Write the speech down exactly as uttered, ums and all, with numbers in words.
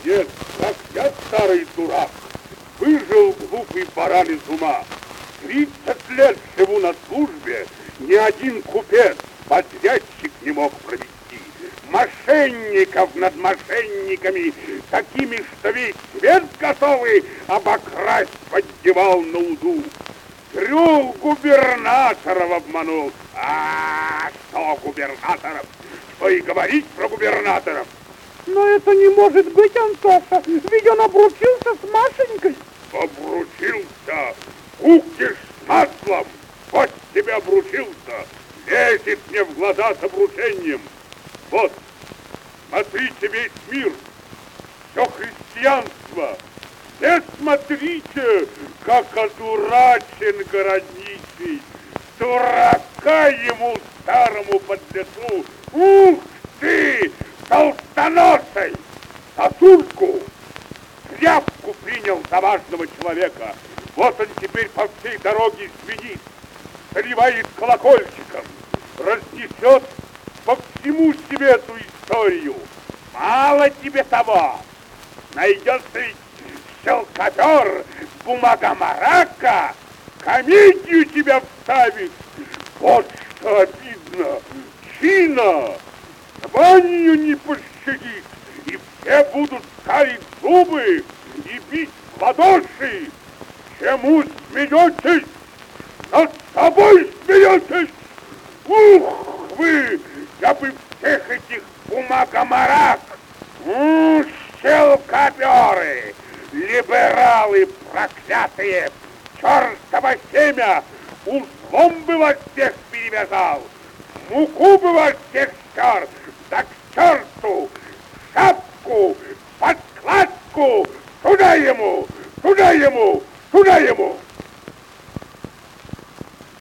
Нет, как я, старый дурак, выжил глупый баран из ума. Тридцать лет живу на службе, ни один купец, подрядчик не мог провести. Мошенников над мошенниками, такими, что весь свет готовы обокрасть, поддевал на уду. Трех губернаторов обманул. А что губернаторов? Что и говорить про губернаторов? Но это не может быть, Антоша, ведь он обручился с Машенькой. Обручился? Кукиш с маслом! Вот тебе обручился! Лезет мне в глаза с обручением. Вот, смотрите весь мир, все христианство. Все смотрите, как одурачен городничий. Дурака ему, старому подлецу. Ух ты, толстоносый! Сосульку, тряпку принял за важного человека. Вот он теперь по всей дороге звенит, заливает колокольчиком, разнесет по всему свету историю. Мало тебе того, найдется ведь щелкопер, бумагомарака, комедию тебя вставит. Вот что обидно. Чина званию не пощадит, и все будут скалить зубы и бить в ладоши. Чему смеетесь? Над собой смеетесь? Ух вы! Я бы всех этих бумагомарак! Ну, щелкоперы! Либералы проклятые! Чертово семя! Узлом бы вас всех перевязал! Муку бы вас всех стер! Да к черту! Шапку! Подкладку! Туда ему! Туда ему! Туда ему!